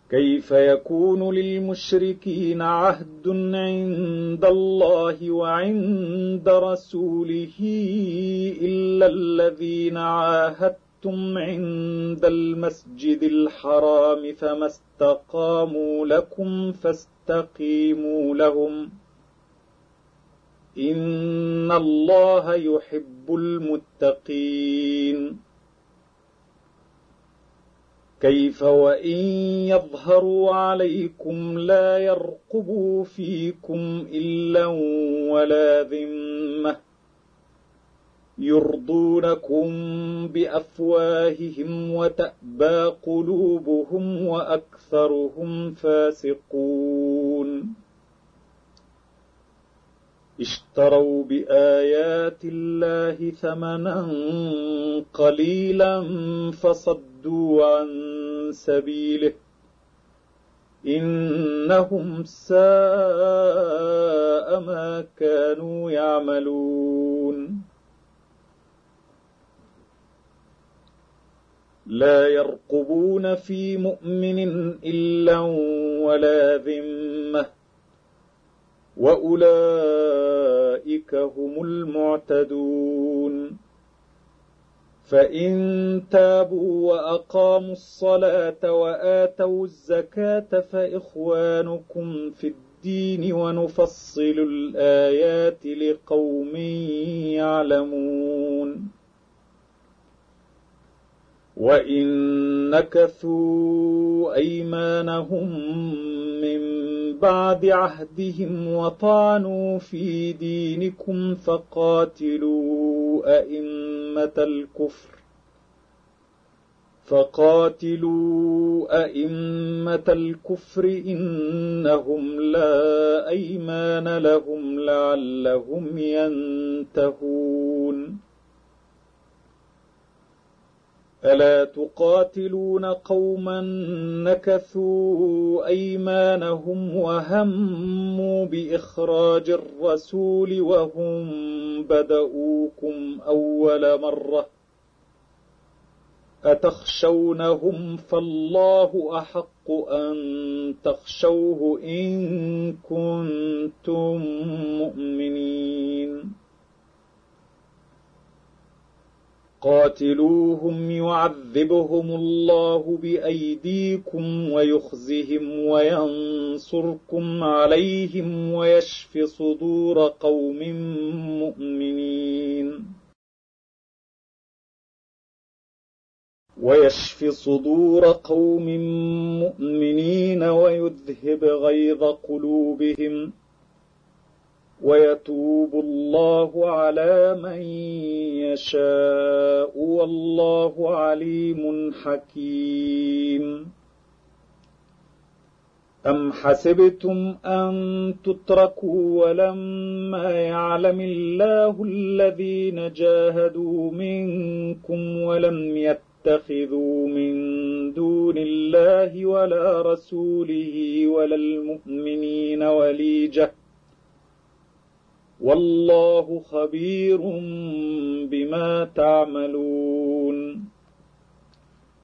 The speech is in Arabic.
كيف يكون للمشركين عهد عند الله وعند رسوله إلا الذين عاهدتم عند المسجد الحرام فما استقاموا لكم فاستقيموا لهم إن الله يحب المتقين. كيف وإن يظهروا عليكم لا يرقبوا فيكم إلا ولا ذمة يرضونكم بأفواههم وتأبى قلوبهم وأكثرهم فاسقون. اشتروا بآيات الله ثمنا قليلا فصدوا عن سبيله إنهم ساء ما كانوا يعملون. لا يرقبون في مؤمن إلا ولا ذمة وأولئك هم المعتدون. فإن تابوا وأقاموا الصلاة وآتوا الزكاة فإخوانكم في الدين ونفصل الآيات لقوم يعلمون. وإن نكثوا أيمانهم من بعد عهدهم وطعنوا في دينكم فقاتلوا أئمة الكفر إنهم لا أيمان لهم لعلهم ينتهون. ألا تقاتلون قوما نكثوا أيمانهم وهموا بإخراج الرسول وهم بدؤوكم أول مرة أتخشونهم فالله أحق أن تخشوه إن كنتم مؤمنين. قاتلوهم يعذبهم الله بأيديكم ويخزهم وينصركم عليهم ويشف صدور قوم مؤمنين ويذهب غيظ قلوبهم ويتوب الله على من يشاء والله عليم حكيم. أم حسبتم أن تتركوا ولما يعلم الله الذين جاهدوا منكم ولم يتخذوا من دون الله ولا رسوله ولا المؤمنين وليجة والله خبير بما تعملون.